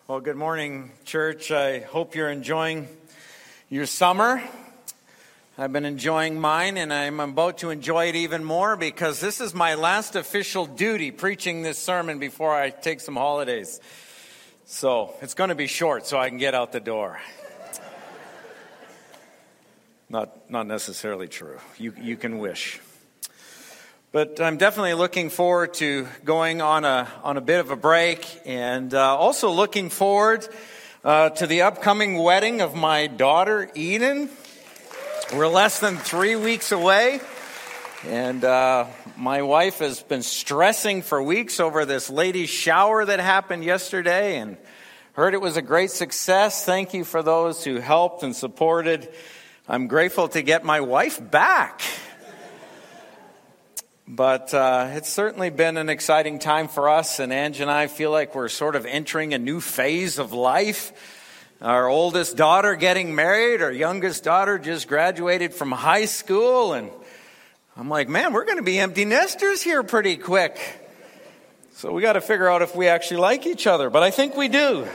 Well, good morning, church. I hope you're enjoying your summer. I've been enjoying mine, and I'm about to enjoy it even more because this is my last official duty, preaching this sermon before I take some holidays. So it's going to be short so I can get out the door. Not necessarily true. You can wish. But I'm definitely looking forward to going on a bit of a break, and also looking forward to the upcoming wedding of my daughter, Eden. We're less than 3 weeks away, and my wife has been stressing for weeks over this ladies' shower that happened yesterday, and heard it was a great success. Thank you for those who helped and supported. I'm grateful to get my wife back. But it's certainly been an exciting time for us, and Ange and I feel like we're sort of entering a new phase of life. Our oldest daughter getting married, our youngest daughter just graduated from high school, and I'm like, man, we're going to be empty nesters here pretty quick. So we got to figure out if we actually like each other, but I think we do.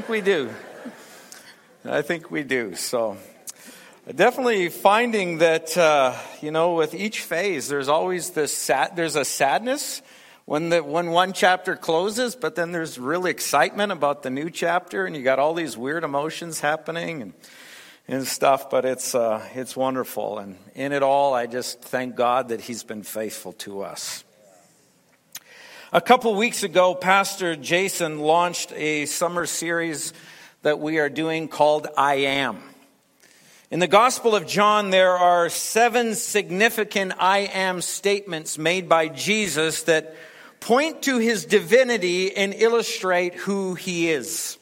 So definitely finding that, with each phase, there's always there's a sadness when one chapter closes, but then there's real excitement about the new chapter, and you got all these weird emotions happening and stuff, but it's wonderful. And in it all, I just thank God that He's been faithful to us. A couple weeks ago, Pastor Jason launched a summer series that we are doing called I Am. In the Gospel of John, there are 7 significant I am statements made by Jesus that point to His divinity and illustrate who He is.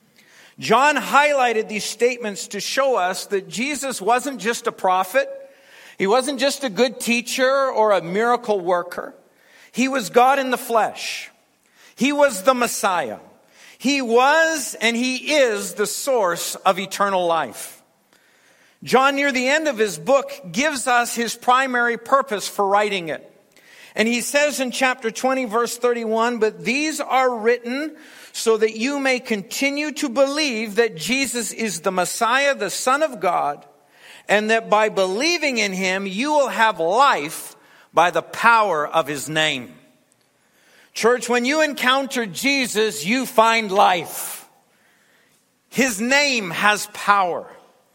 John highlighted these statements to show us that Jesus wasn't just a prophet. He wasn't just a good teacher or a miracle worker. He was God in the flesh. He was the Messiah. He was and He is the source of eternal life. John, near the end of his book, gives us his primary purpose for writing it. And he says in chapter 20, verse 31, "But these are written so that you may continue to believe that Jesus is the Messiah, the Son of God, and that by believing in Him, you will have life by the power of His name." Church, when you encounter Jesus, you find life. His name has power.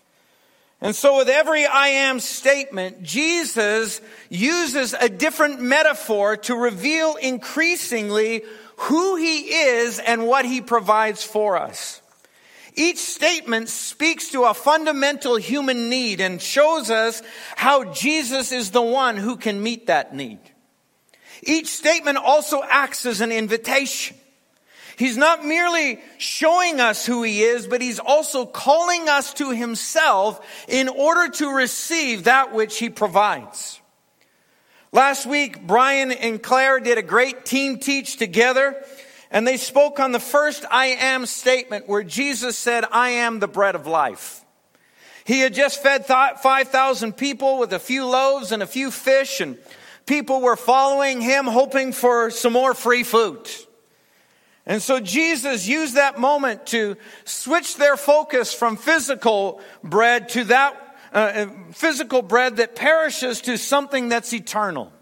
And so with every I am statement, Jesus uses a different metaphor to reveal increasingly who He is and what He provides for us. Each statement speaks to a fundamental human need and shows us how Jesus is the one who can meet that need. Each statement also acts as an invitation. He's not merely showing us who He is, but He's also calling us to Himself in order to receive that which He provides. Last week, Brian and Claire did a great team teach together, and they spoke on the first I am statement where Jesus said, "I am the bread of life." He had just fed 5,000 people with a few loaves and a few fish, and people were following Him hoping for some more free food. And so Jesus used that moment to switch their focus from physical bread to that physical bread that perishes to something that's eternal.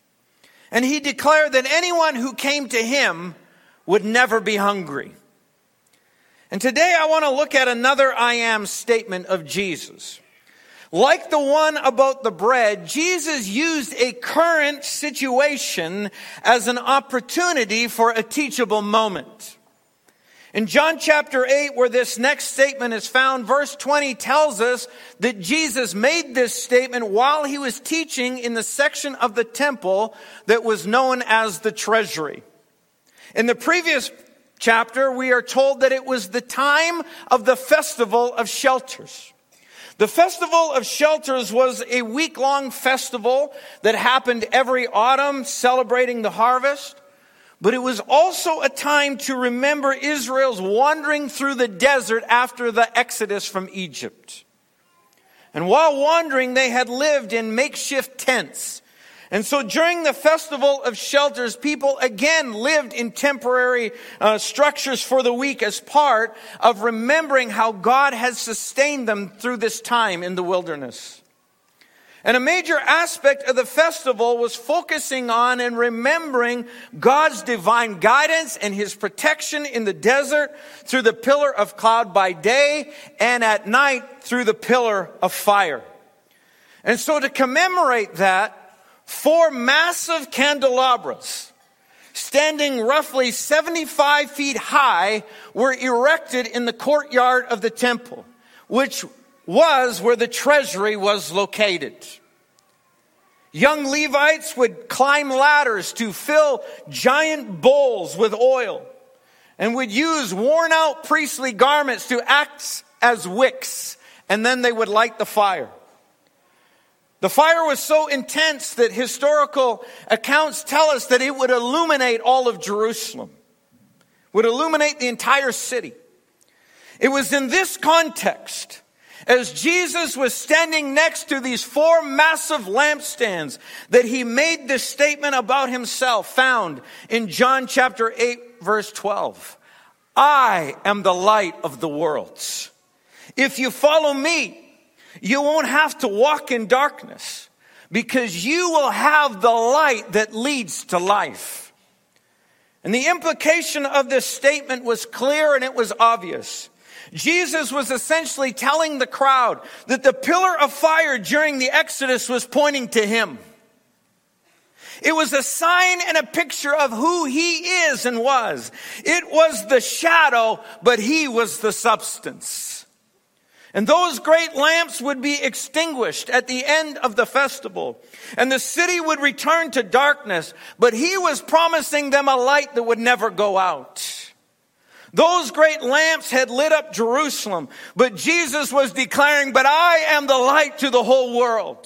And He declared that anyone who came to Him would never be hungry. And today I want to look at another I am statement of Jesus. Like the one about the bread, Jesus used a current situation as an opportunity for a teachable moment. In John chapter 8, where this next statement is found, verse 20 tells us that Jesus made this statement while He was teaching in the section of the temple that was known as the treasury. In the previous chapter, we are told that it was the time of the Festival of Shelters. The Festival of Shelters was a week-long festival that happened every autumn, celebrating the harvest. But it was also a time to remember Israel's wandering through the desert after the exodus from Egypt. And while wandering, they had lived in makeshift tents. And so during the Festival of Shelters, people again lived in temporary structures for the week as part of remembering how God has sustained them through this time in the wilderness. And a major aspect of the festival was focusing on and remembering God's divine guidance and his protection in the desert through the pillar of cloud by day and at night through the pillar of fire. And so to commemorate that, 4 massive candelabras, standing roughly 75 feet high, were erected in the courtyard of the temple, which was where the treasury was located. Young Levites would climb ladders to fill giant bowls with oil and would use worn-out priestly garments to act as wicks, and then they would light the fire. The fire was so intense that historical accounts tell us that it would illuminate all of Jerusalem, would illuminate the entire city. It was in this context, as Jesus was standing next to these 4 massive lampstands, that he made this statement about himself found in John chapter 8, verse 12. I am the light of the world. If you follow me, you won't have to walk in darkness, because you will have the light that leads to life. And the implication of this statement was clear and it was obvious. Jesus was essentially telling the crowd that the pillar of fire during the Exodus was pointing to him. It was a sign and a picture of who he is and was. It was the shadow, but he was the substance. And those great lamps would be extinguished at the end of the festival, and the city would return to darkness, but he was promising them a light that would never go out. Those great lamps had lit up Jerusalem, but Jesus was declaring, but I am the light to the whole world.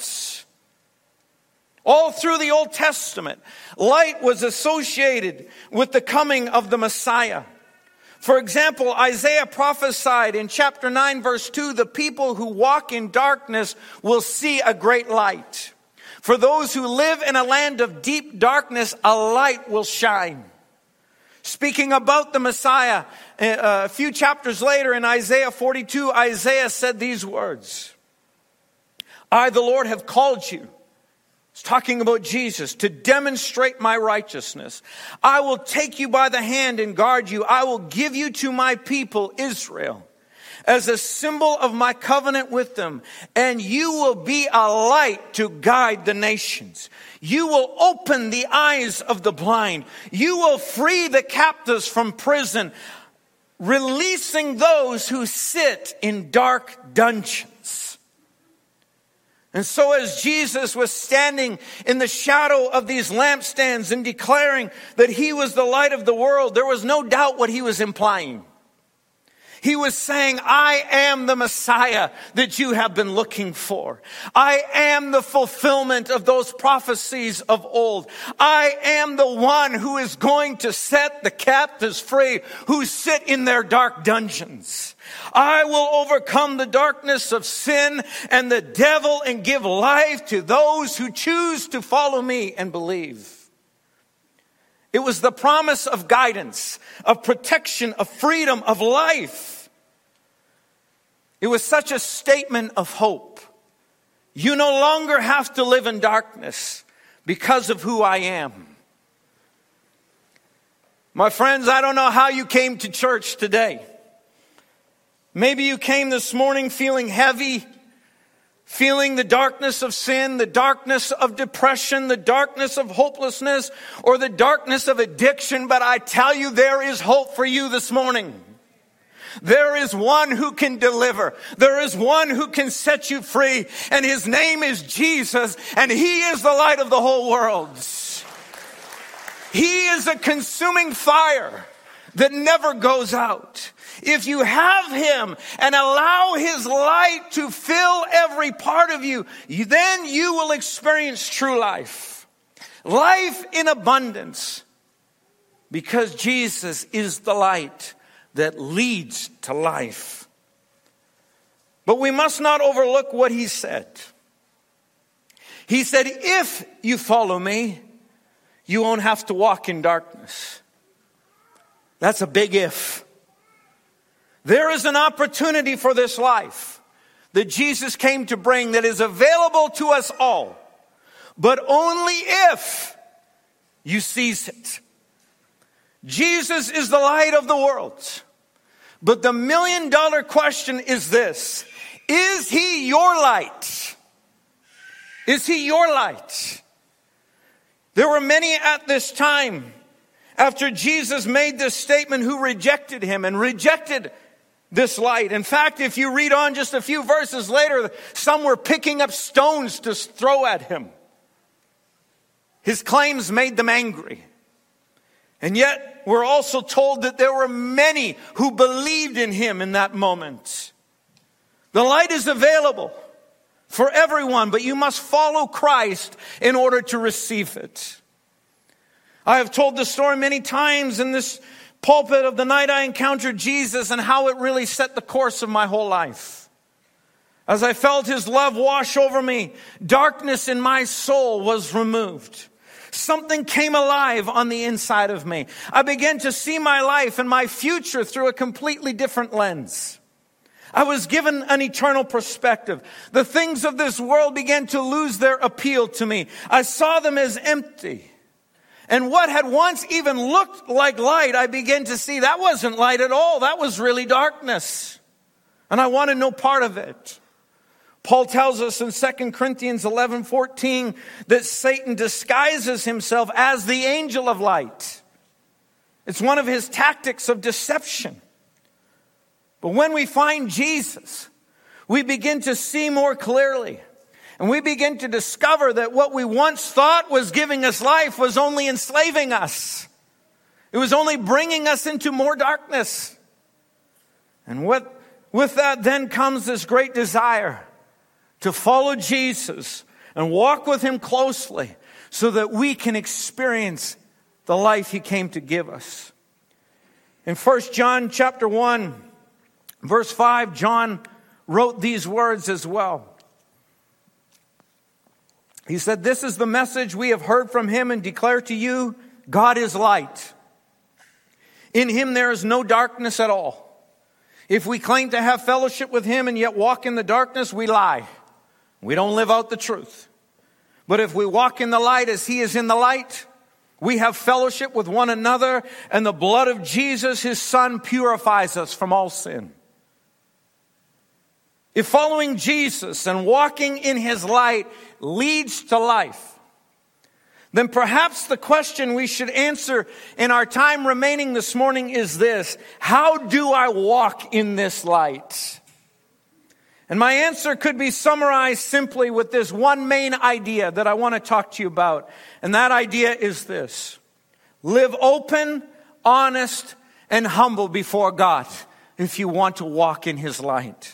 All through the Old Testament, light was associated with the coming of the Messiah. For example, Isaiah prophesied in chapter 9, verse 2, the people who walk in darkness will see a great light. For those who live in a land of deep darkness, a light will shine. Speaking about the Messiah, a few chapters later in Isaiah 42, Isaiah said these words. I, the Lord, have called you. It's talking about Jesus, to demonstrate my righteousness. I will take you by the hand and guard you. I will give you to my people, Israel, as a symbol of my covenant with them. And you will be a light to guide the nations. You will open the eyes of the blind. You will free the captives from prison, releasing those who sit in dark dungeons. And so as Jesus was standing in the shadow of these lampstands and declaring that he was the light of the world, there was no doubt what he was implying. He was saying, I am the Messiah that you have been looking for. I am the fulfillment of those prophecies of old. I am the one who is going to set the captives free who sit in their dark dungeons. I will overcome the darkness of sin and the devil and give life to those who choose to follow me and believe. It was the promise of guidance, of protection, of freedom, of life. It was such a statement of hope. You no longer have to live in darkness because of who I am. My friends, I don't know how you came to church today. Maybe you came this morning feeling heavy, feeling the darkness of sin, the darkness of depression, the darkness of hopelessness, or the darkness of addiction. But I tell you, there is hope for you this morning. There is one who can deliver. There is one who can set you free. And his name is Jesus. And he is the light of the whole world. He is a consuming fire that never goes out. If you have him and allow his light to fill every part of you, then you will experience true life. Life in abundance. Because Jesus is the light that leads to life. But we must not overlook what he said. He said, if you follow me, you won't have to walk in darkness. That's a big if. There is an opportunity for this life that Jesus came to bring that is available to us all, but only if you seize it. Jesus is the light of the world. But the million-dollar question is this: is he your light? Is he your light? There were many at this time, after Jesus made this statement, who rejected him and rejected this light. In fact, if you read on just a few verses later, some were picking up stones to throw at him. His claims made them angry. And yet, we're also told that there were many who believed in him in that moment. The light is available for everyone, but you must follow Christ in order to receive it. I have told the story many times in this pulpit of the night I encountered Jesus and how it really set the course of my whole life. As I felt his love wash over me, darkness in my soul was removed. Something came alive on the inside of me. I began to see my life and my future through a completely different lens. I was given an eternal perspective. The things of this world began to lose their appeal to me. I saw them as empty. And what had once even looked like light, I began to see that wasn't light at all. That was really darkness. And I wanted no part of it. Paul tells us in 2 Corinthians 11:14 that Satan disguises himself as the angel of light. It's one of his tactics of deception. But when we find Jesus, we begin to see more clearly. And we begin to discover that what we once thought was giving us life was only enslaving us. It was only bringing us into more darkness. And with that then comes this great desire to follow Jesus and walk with him closely so that we can experience the life he came to give us. In 1 John chapter 1, verse 5, John wrote these words as well. He said, "This is the message we have heard from him and declare to you, God is light. In him there is no darkness at all. If we claim to have fellowship with him and yet walk in the darkness, we lie. We don't live out the truth. But if we walk in the light as he is in the light, we have fellowship with one another, and the blood of Jesus, his son, purifies us from all sin." If following Jesus and walking in his light leads to life, then perhaps the question we should answer in our time remaining this morning is this: how do I walk in this light? And my answer could be summarized simply with this one main idea that I want to talk to you about. And that idea is this: live open, honest, and humble before God if you want to walk in his light.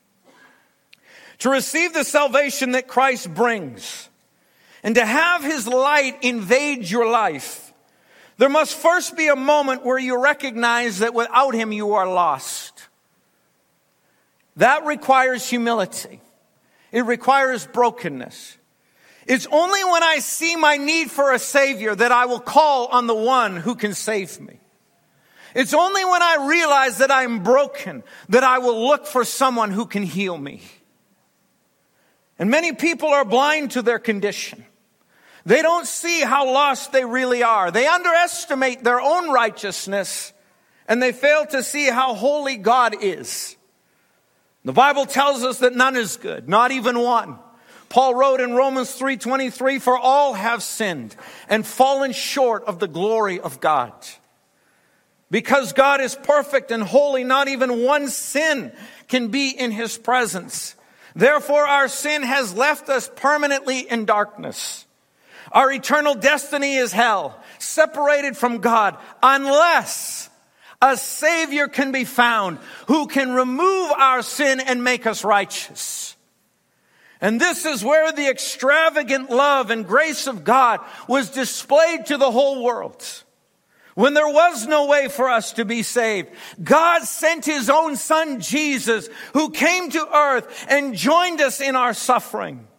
To receive the salvation that Christ brings and to have his light invade your life, there must first be a moment where you recognize that without him you are lost. That requires humility. It requires brokenness. It's only when I see my need for a Savior that I will call on the one who can save me. It's only when I realize that I'm broken that I will look for someone who can heal me. And many people are blind to their condition. They don't see how lost they really are. They underestimate their own righteousness, and they fail to see how holy God is. The Bible tells us that none is good, not even one. Paul wrote in Romans 3:23, "For all have sinned and fallen short of the glory of God." Because God is perfect and holy, not even one sin can be in his presence. Therefore, our sin has left us permanently in darkness. Our eternal destiny is hell, separated from God, unless a Savior can be found who can remove our sin and make us righteous. And this is where the extravagant love and grace of God was displayed to the whole world. When there was no way for us to be saved, God sent his own son, Jesus, who came to earth and joined us in our suffering.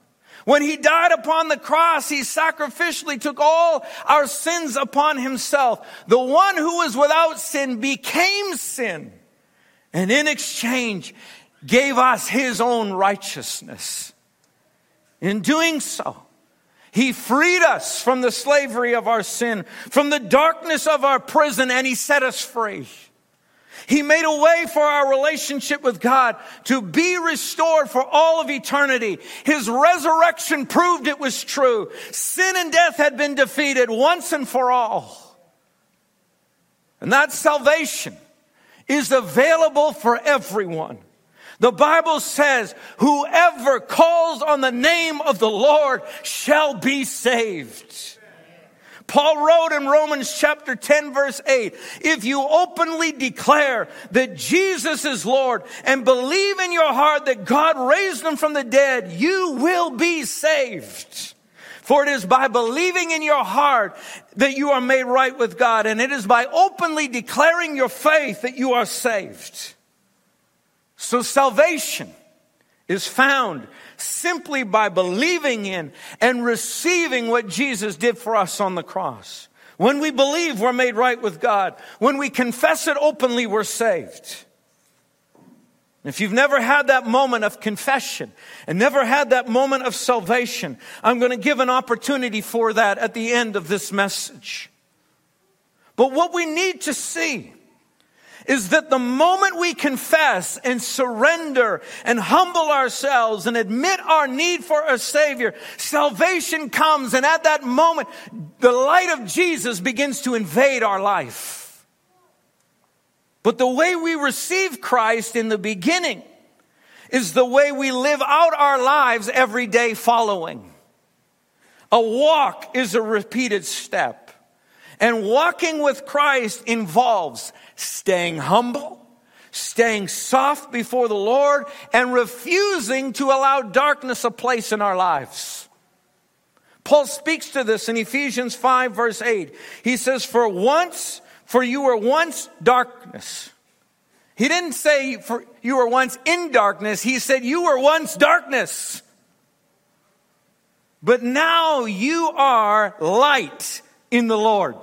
When he died upon the cross, he sacrificially took all our sins upon himself. The one who was without sin became sin, and in exchange gave us his own righteousness. In doing so, he freed us from the slavery of our sin, from the darkness of our prison, and he set us free. He made a way for our relationship with God to be restored for all of eternity. His resurrection proved it was true. Sin and death had been defeated once and for all. And that salvation is available for everyone. The Bible says, whoever calls on the name of the Lord shall be saved. Paul wrote in Romans chapter 10 verse 8, if you openly declare that Jesus is Lord and believe in your heart that God raised him from the dead, you will be saved. For it is by believing in your heart that you are made right with God, and it is by openly declaring your faith that you are saved. So salvation is found simply by believing in and receiving what Jesus did for us on the cross. When we believe, we're made right with God. When we confess it openly, we're saved. If you've never had that moment of confession and never had that moment of salvation, I'm going to give an opportunity for that at the end of this message. But what we need to see is that the moment we confess and surrender and humble ourselves and admit our need for a Savior, salvation comes, and at that moment, the light of Jesus begins to invade our life. But the way we receive Christ in the beginning is the way we live out our lives every day following. A walk is a repeated step. And walking with Christ involves staying humble, staying soft before the Lord, and refusing to allow darkness a place in our lives. Paul speaks to this in Ephesians 5 verse 8. He says, for you were once darkness. He didn't say for you were once in darkness. He said you were once darkness. But now you are light in the Lord.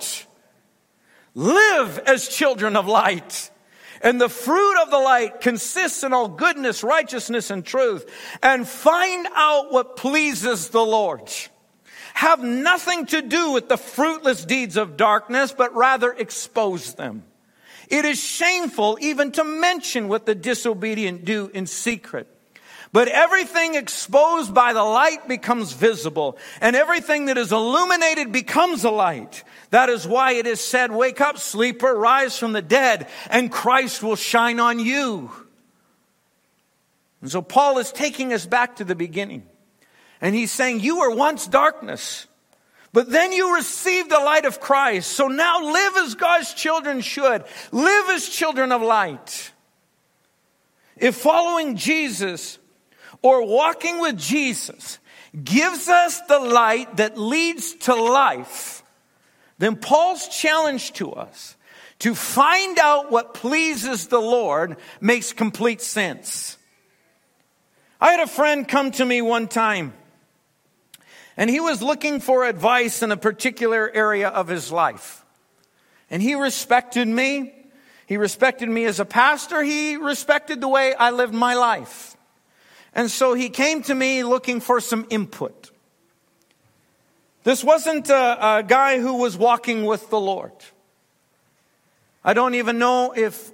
Live as children of light. And the fruit of the light consists in all goodness, righteousness, and truth. And find out what pleases the Lord. Have nothing to do with the fruitless deeds of darkness, but rather expose them. It is shameful even to mention what the disobedient do in secret. But everything exposed by the light becomes visible, and everything that is illuminated becomes a light. That is why it is said, wake up, sleeper, rise from the dead, and Christ will shine on you. And so Paul is taking us back to the beginning. And he's saying, you were once darkness, but then you received the light of Christ. So now live as God's children should. Live as children of light. If following Jesus or walking with Jesus gives us the light that leads to life, then Paul's challenge to us to find out what pleases the Lord makes complete sense. I had a friend come to me one time, and he was looking for advice in a particular area of his life. And he respected me. He respected me as a pastor. He respected the way I lived my life. And so he came to me looking for some input. This wasn't a guy who was walking with the Lord. I don't even know if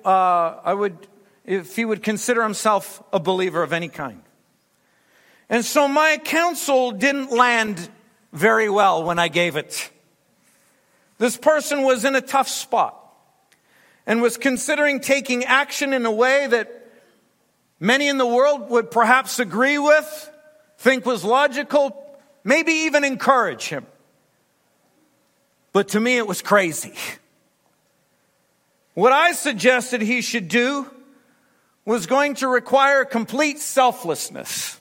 he would consider himself a believer of any kind. And so my counsel didn't land very well when I gave it. This person was in a tough spot and was considering taking action in a way that many in the world would perhaps agree with, think was logical, maybe even encourage him. But to me, it was crazy. What I suggested he should do was going to require complete selflessness,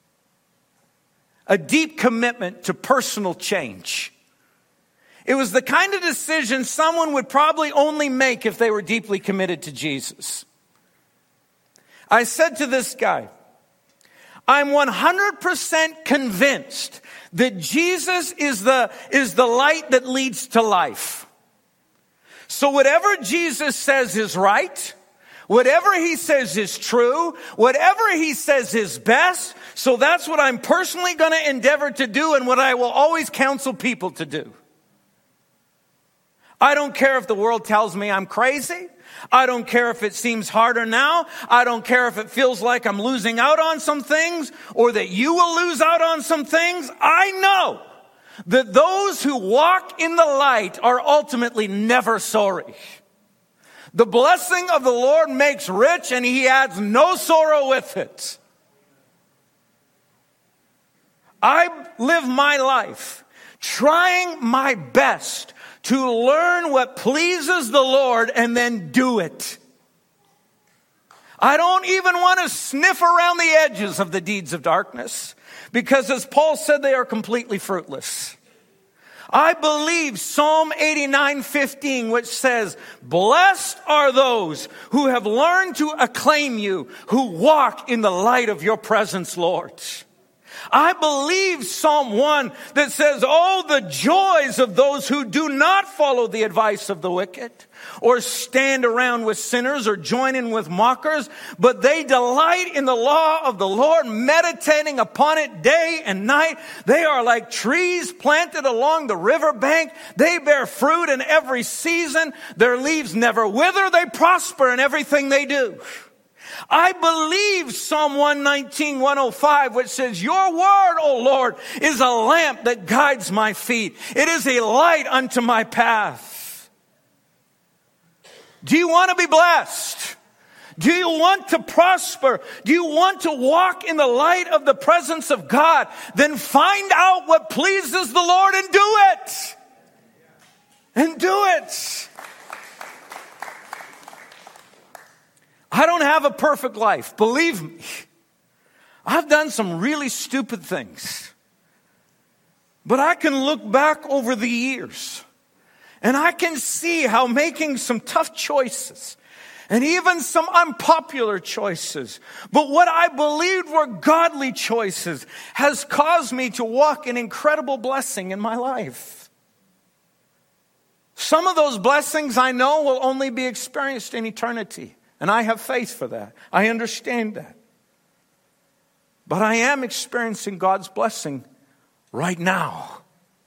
a deep commitment to personal change. It was the kind of decision someone would probably only make if they were deeply committed to Jesus. I said to this guy, I'm 100% convinced that Jesus is the light that leads to life. So whatever Jesus says is right, whatever he says is true, whatever he says is best, so that's what I'm personally going to endeavor to do and what I will always counsel people to do. I don't care if the world tells me I'm crazy. I don't care if it seems harder now. I don't care if it feels like I'm losing out on some things or that you will lose out on some things. I know that those who walk in the light are ultimately never sorry. The blessing of the Lord makes rich, and he adds no sorrow with it. I live my life trying my best to learn what pleases the Lord and then do it. I don't even want to sniff around the edges of the deeds of darkness, because as Paul said, they are completely fruitless. I believe Psalm 89:15, which says, "Blessed are those who have learned to acclaim you, who walk in the light of your presence, Lord." I believe Psalm 1 that says, "Oh, the joys of those who do not follow the advice of the wicked, or stand around with sinners, or join in with mockers, but they delight in the law of the Lord, meditating upon it day and night. They are like trees planted along the riverbank. They bear fruit in every season. Their leaves never wither. They prosper in everything they do." I believe Psalm 119:105, which says, "Your word, O Lord, is a lamp that guides my feet. It is a light unto my path." Do you want to be blessed? Do you want to prosper? Do you want to walk in the light of the presence of God? Then find out what pleases the Lord and do it. And do it. I don't have a perfect life. Believe me. I've done some really stupid things. But I can look back over the years and I can see how making some tough choices and even some unpopular choices, but what I believed were godly choices, has caused me to walk in incredible blessing in my life. Some of those blessings I know will only be experienced in eternity. And I have faith for that. I understand that. But I am experiencing God's blessing right now.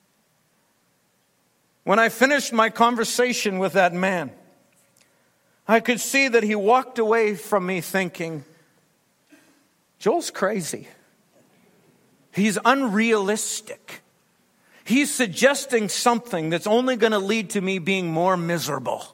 When I finished my conversation with that man, I could see that he walked away from me thinking, Joel's crazy. He's unrealistic. He's suggesting something that's only going to lead to me being more miserable.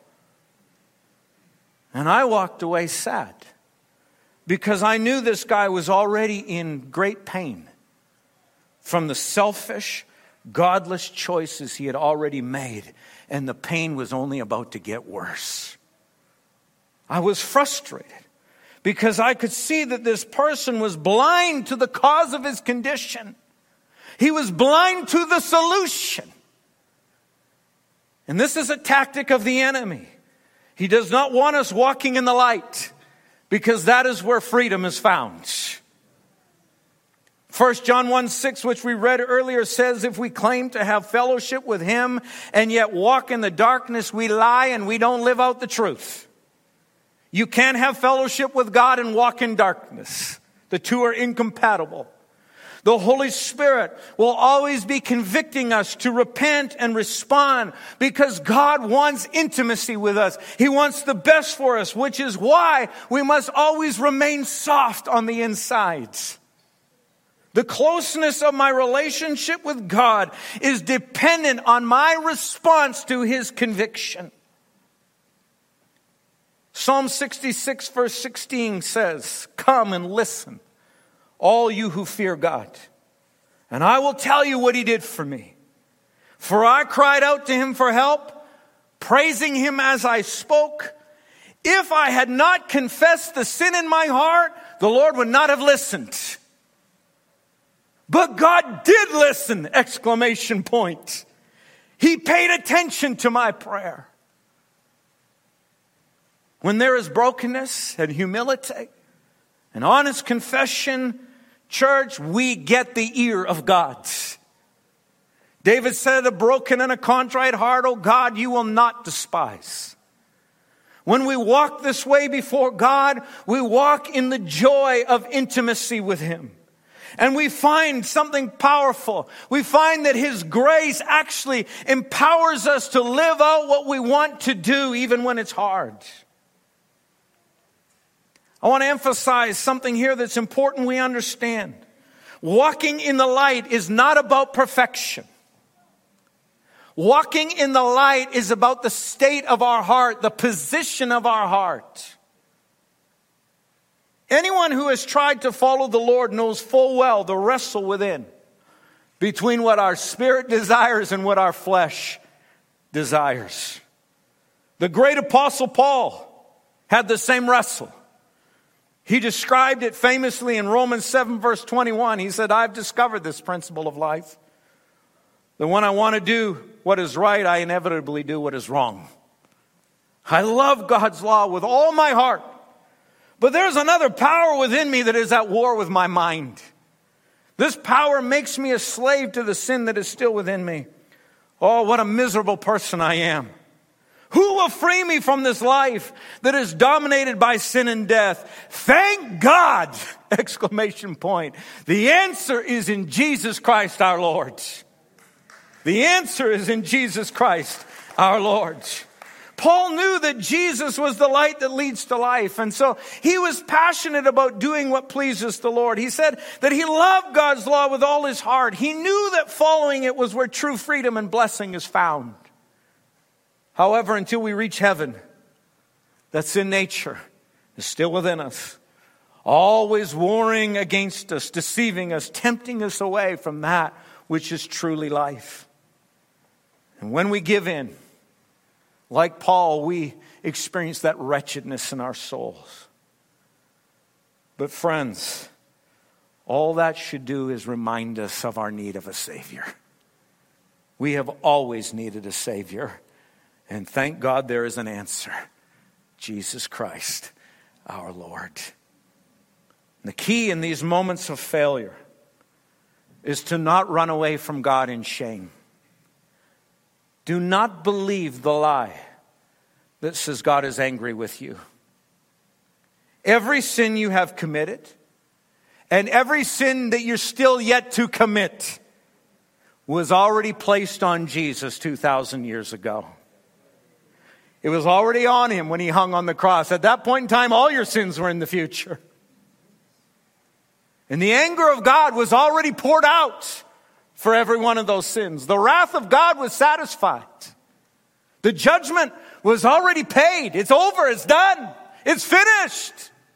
And I walked away sad because I knew this guy was already in great pain from the selfish, godless choices he had already made, and the pain was only about to get worse. I was frustrated because I could see that this person was blind to the cause of his condition. He was blind to the solution. And this is a tactic of the enemy. He does not want us walking in the light, because that is where freedom is found. 1 John 1:6, which we read earlier, says, "If we claim to have fellowship with him and yet walk in the darkness, we lie and we don't live out the truth." You can't have fellowship with God and walk in darkness. The two are incompatible. The Holy Spirit will always be convicting us to repent and respond, because God wants intimacy with us. He wants the best for us, which is why we must always remain soft on the insides. The closeness of my relationship with God is dependent on my response to his conviction. Psalm 66 verse 16 says, "Come and listen, all you who fear God, and I will tell you what he did for me. For I cried out to him for help, praising him as I spoke. If I had not confessed the sin in my heart, the Lord would not have listened." But God did listen! Exclamation point. He paid attention to my prayer. When there is brokenness and humility, an honest confession, Church, we get the ear of God. David said, a broken and a contrite heart, O God, you will not despise. When we walk this way before God, we walk in the joy of intimacy with Him. And we find something powerful. We find that His grace actually empowers us to live out what we want to do, even when it's hard. I want to emphasize something here that's important we understand. Walking in the light is not about perfection. Walking in the light is about the state of our heart, the position of our heart. Anyone who has tried to follow the Lord knows full well the wrestle within between what our spirit desires and what our flesh desires. The great apostle Paul had the same wrestle. He described it famously in Romans 7 verse 21. He said, I've discovered this principle of life. That when I want to do what is right, I inevitably do what is wrong. I love God's law with all my heart. But there's another power within me that is at war with my mind. This power makes me a slave to the sin that is still within me. Oh, what a miserable person I am. Who will free me from this life that is dominated by sin and death? Thank God! Exclamation point. The answer is in Jesus Christ our Lord. The answer is in Jesus Christ our Lord. Paul knew that Jesus was the light that leads to life. And so he was passionate about doing what pleases the Lord. He said that he loved God's law with all his heart. He knew that following it was where true freedom and blessing is found. However, until we reach heaven, that sin nature is still within us, always warring against us, deceiving us, tempting us away from that which is truly life. And when we give in, like Paul, we experience that wretchedness in our souls. But friends, all that should do is remind us of our need of a Savior. We have always needed a Savior. And thank God there is an answer. Jesus Christ, our Lord. And the key in these moments of failure is to not run away from God in shame. Do not believe the lie that says God is angry with you. Every sin you have committed and every sin that you're still yet to commit was already placed on Jesus 2,000 years ago. It was already on Him when He hung on the cross. At that point in time, all your sins were in the future. And the anger of God was already poured out for every one of those sins. The wrath of God was satisfied. The judgment was already paid. It's over. It's done. It's finished.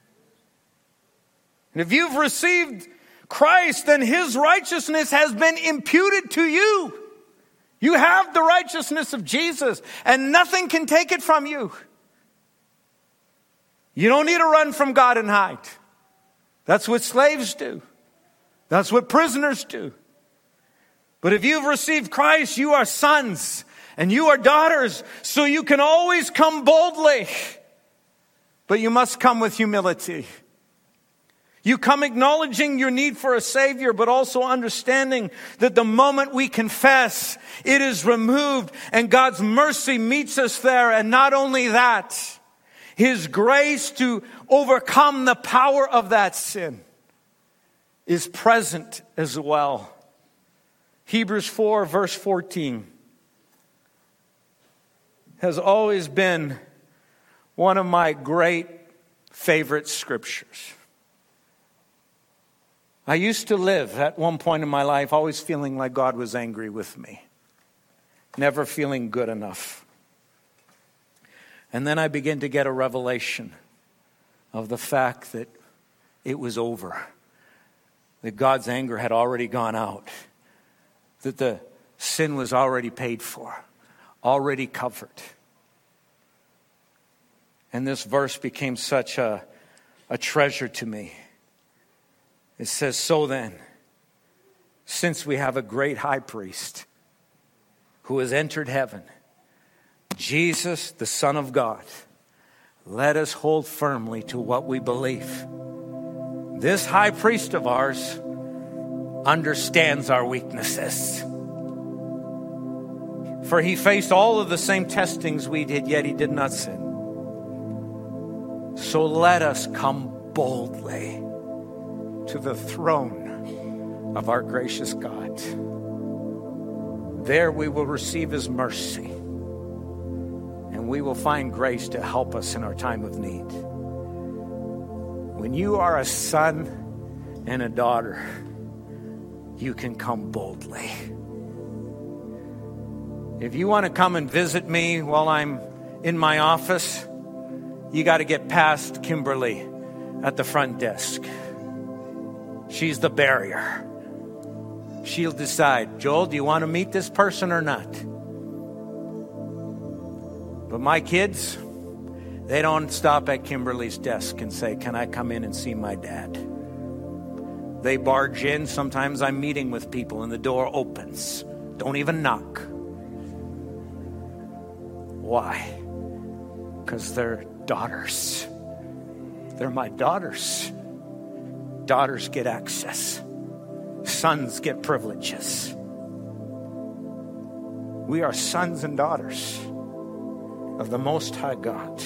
And if you've received Christ, then His righteousness has been imputed to you. You have the righteousness of Jesus, and nothing can take it from you. You don't need to run from God and hide. That's what slaves do. That's what prisoners do. But if you've received Christ, you are sons and you are daughters, so you can always come boldly. But you must come with humility. You come acknowledging your need for a Savior, but also understanding that the moment we confess, it is removed and God's mercy meets us there. And not only that, His grace to overcome the power of that sin is present as well. Hebrews 4 verse 14 has always been one of my great favorite scriptures. I used to live at one point in my life always feeling like God was angry with me. Never feeling good enough. And then I began to get a revelation of the fact that it was over. That God's anger had already gone out. That the sin was already paid for. Already covered. And this verse became such a treasure to me. It says, so then, since we have a great high priest who has entered heaven, Jesus, the Son of God, let us hold firmly to what we believe. This high priest of ours understands our weaknesses. For he faced all of the same testings we did, yet he did not sin. So let us come boldly to the throne of our gracious God. There we will receive his mercy, and we will find grace to help us in our time of need. When you are a son and a daughter, you can come boldly. If you want to come and visit me while I'm in my office, you got to get past Kimberly at the front desk. She's the barrier. She'll decide, Joel, do you want to meet this person or not? But my kids, they don't stop at Kimberly's desk and say, can I come in and see my dad? They barge in. Sometimes I'm meeting with people and the door opens. Don't even knock. Why? Because they're daughters. They're my daughters. Daughters get access. Sons get privileges. We are sons and daughters of the Most High God.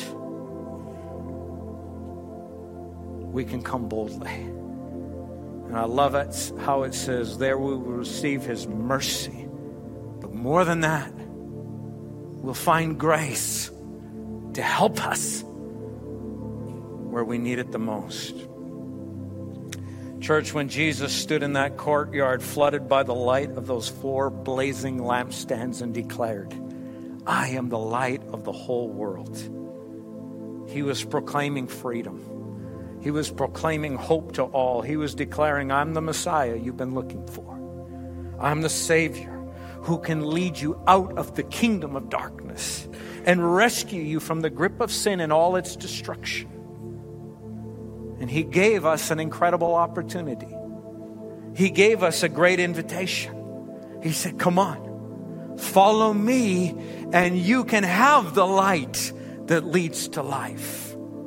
We can come boldly. And I love it how it says, there we will receive his mercy. But more than that, we'll find grace to help us where we need it the most. Church, when Jesus stood in that courtyard flooded by the light of those 4 blazing lampstands and declared, I am the light of the whole world, he was proclaiming freedom. He was proclaiming hope to all. He was declaring, I'm the Messiah you've been looking for. I'm the Savior who can lead you out of the kingdom of darkness and rescue you from the grip of sin and all its destruction. And he gave us an incredible opportunity. He gave us a great invitation. He said, come on, follow me and you can have the light that leads to life.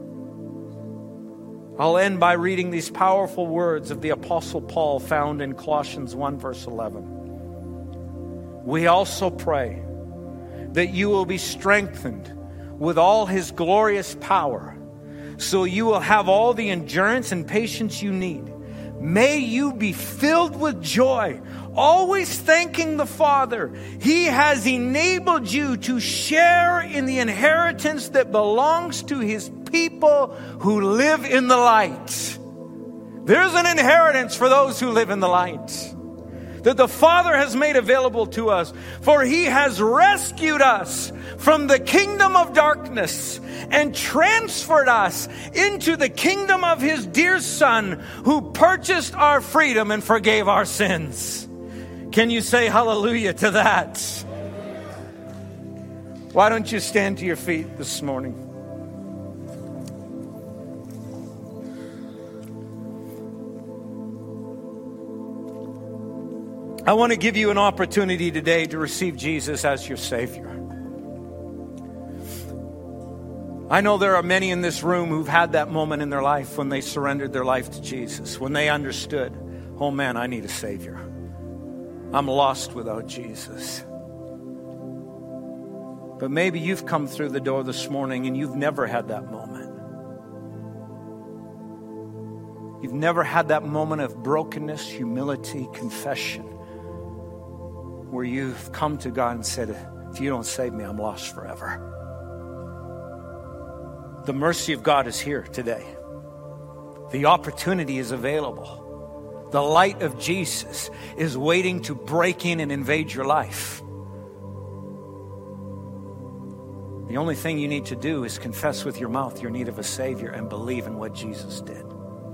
I'll end by reading these powerful words of the Apostle Paul found in Colossians 1 verse 11. We also pray that you will be strengthened with all his glorious power, so you will have all the endurance and patience you need. May you be filled with joy, always thanking the Father. He has enabled you to share in the inheritance that belongs to his people who live in the light. There's an inheritance for those who live in the light that the Father has made available to us. For he has rescued us from the kingdom of darkness and transferred us into the kingdom of his dear Son, who purchased our freedom and forgave our sins. Can you say hallelujah to that? Why don't you stand to your feet this morning? I want to give you an opportunity today to receive Jesus as your Savior. I know there are many in this room who've had that moment in their life when they surrendered their life to Jesus, when they understood, oh man, I need a Savior. I'm lost without Jesus. But maybe you've come through the door this morning and you've never had that moment. You've never had that moment of brokenness, humility, confession, where you've come to God and said, if you don't save me, I'm lost forever. The mercy of God is here today. The opportunity is available. The light of Jesus is waiting to break in and invade your life. The only thing you need to do is confess with your mouth your need of a Savior and believe in what Jesus did.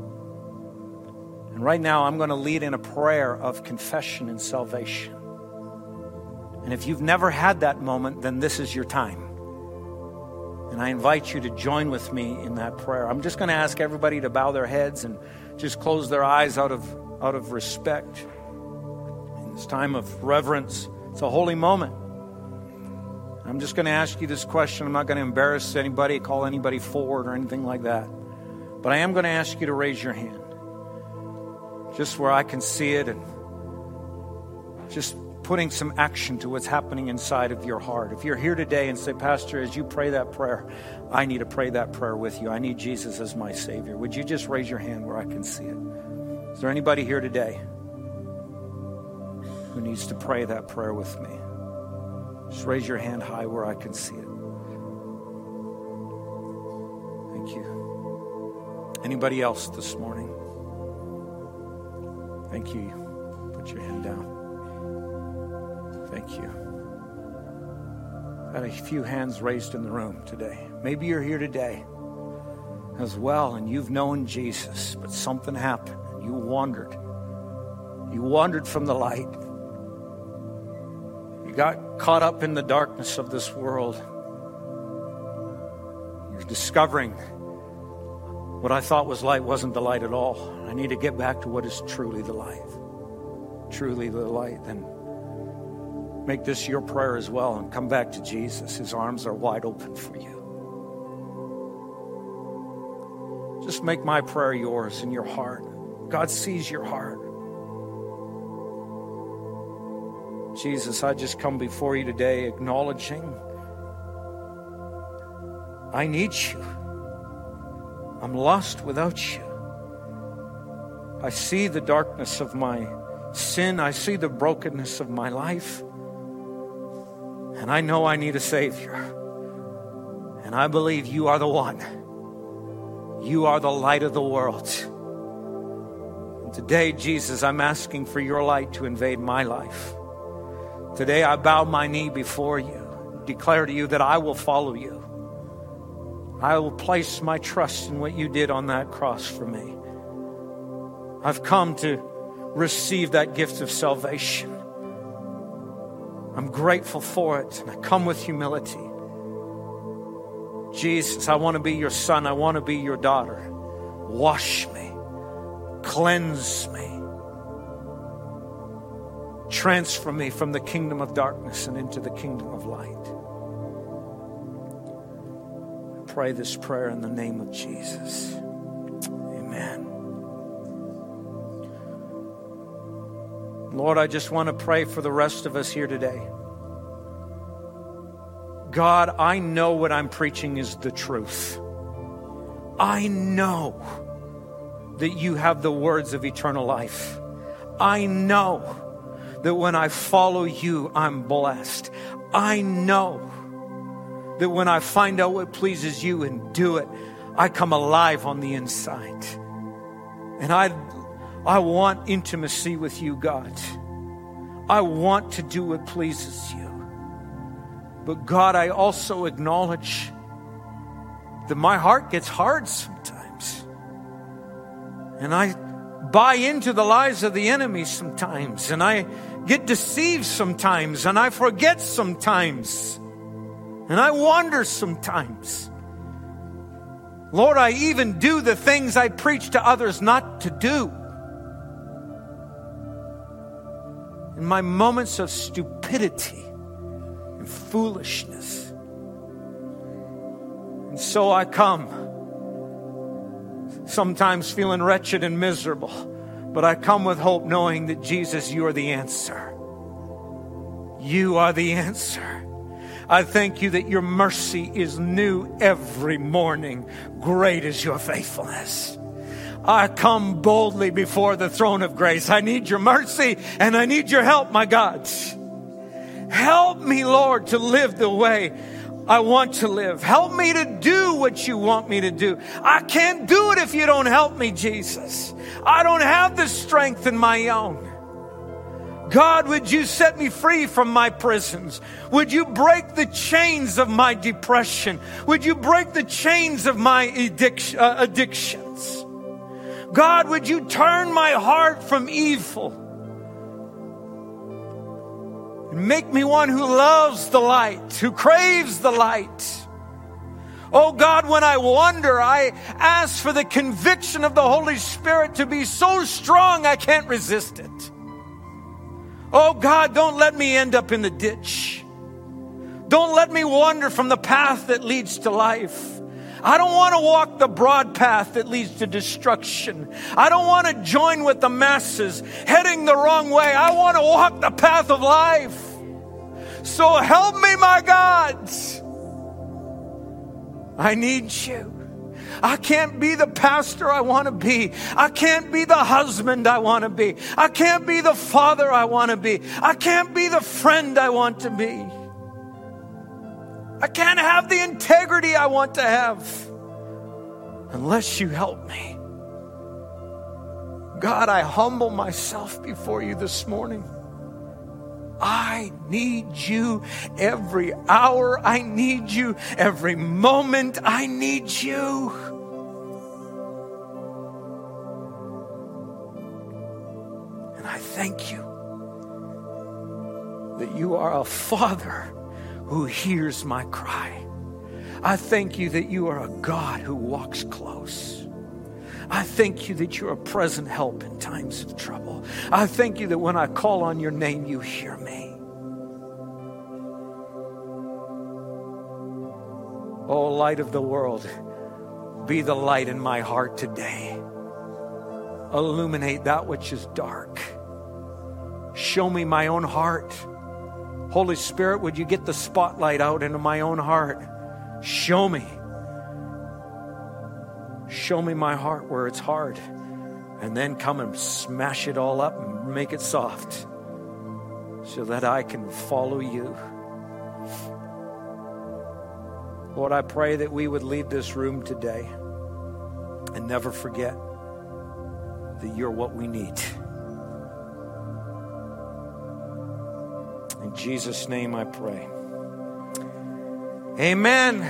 And right now, I'm going to lead in a prayer of confession and salvation. And if you've never had that moment, then this is your time. And I invite you to join with me in that prayer. I'm just going to ask everybody to bow their heads and just close their eyes out of respect. In this time of reverence, it's a holy moment. I'm just going to ask you this question. I'm not going to embarrass anybody, call anybody forward or anything like that. But I am going to ask you to raise your hand. Just where I can see it and just putting some action to what's happening inside of your heart. If you're here today and say, Pastor, as you pray that prayer, I need to pray that prayer with you. I need Jesus as my Savior. Would you just raise your hand where I can see it? Is there anybody here today who needs to pray that prayer with me? Just raise your hand high where I can see it. Thank you. Anybody else this morning? Thank you. Put your hand down. Thank you. I had a few hands raised in the room today. Maybe you're here today as well and you've known Jesus, but something happened. You wandered. You wandered from the light. You got caught up in the darkness of this world. You're discovering what I thought was light wasn't the light at all. I need to get back to what is truly the light. Truly the light. Then make this your prayer as well and come back to Jesus. His arms are wide open for you. Just make my prayer yours in your heart. God sees your heart. Jesus, I just come before you today acknowledging I need you. I'm lost without you. I see the darkness of my sin. I see the brokenness of my life. And I know I need a Savior. And I believe you are the one. You are the light of the world. And today, Jesus, I'm asking for your light to invade my life. Today, I bow my knee before you, declare to you that I will follow you. I will place my trust in what you did on that cross for me. I've come to receive that gift of salvation. I'm grateful for it, and I come with humility. Jesus, I want to be your son. I want to be your daughter. Wash me. Cleanse me. Transfer me from the kingdom of darkness and into the kingdom of light. I pray this prayer in the name of Jesus. Amen. Lord, I just want to pray for the rest of us here today. God, I know what I'm preaching is the truth. I know that you have the words of eternal life. I know that when I follow you, I'm blessed. I know that when I find out what pleases you and do it, I come alive on the inside. And I want intimacy with you, God. I want to do what pleases you. But God, I also acknowledge that my heart gets hard sometimes. And I buy into the lies of the enemy sometimes. And I get deceived sometimes. And I forget sometimes. And I wander sometimes. Lord, I even do the things I preach to others not to do. In my moments of stupidity and foolishness. And so I come, sometimes feeling wretched and miserable, but I come with hope knowing that Jesus, you are the answer. You are the answer. I thank you that your mercy is new every morning. Great is your faithfulness. I come boldly before the throne of grace. I need your mercy and I need your help, my God. Help me, Lord, to live the way I want to live. Help me to do what you want me to do. I can't do it if you don't help me, Jesus. I don't have the strength in my own. God, would you set me free from my prisons? Would you break the chains of my depression? Would you break the chains of my addictions? God, would you turn my heart from evil and make me one who loves the light, who craves the light? Oh God, when I wander, I ask for the conviction of the Holy Spirit to be so strong I can't resist it. Oh God, don't let me end up in the ditch. Don't let me wander from the path that leads to life. I don't want to walk the broad path that leads to destruction. I don't want to join with the masses heading the wrong way. I want to walk the path of life. So help me, my God. I need you. I can't be the pastor I want to be. I can't be the husband I want to be. I can't be the father I want to be. I can't be the friend I want to be. I can't have the integrity I want to have unless you help me. God, I humble myself before you this morning. I need you every hour. I need you every moment. I need you. And I thank you that you are a Father who hears my cry. I thank you that you are a God who walks close. I thank you that you're a present help in times of trouble. I thank you that when I call on your name, you hear me. Oh, light of the world, be the light in my heart today. Illuminate that which is dark. Show me my own heart. Holy Spirit, would you get the spotlight out into my own heart? Show me. Show me my heart where it's hard. And then come and smash it all up and make it soft so that I can follow you. Lord, I pray that we would leave this room today and never forget that you're what we need. In Jesus' name I pray. Amen.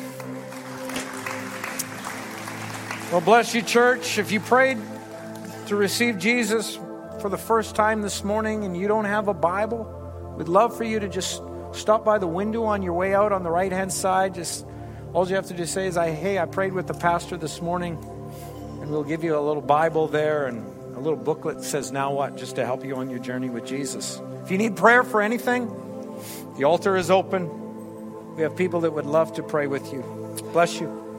Well, bless you, church. If you prayed to receive Jesus for the first time this morning and you don't have a Bible, we'd love for you to just stop by the window on your way out on the right-hand side. Just all you have to do say is, hey, I prayed with the pastor this morning, and we'll give you a little Bible there and a little booklet that says, now what, just to help you on your journey with Jesus. If you need prayer for anything, the altar is open. We have people that would love to pray with you. Bless you.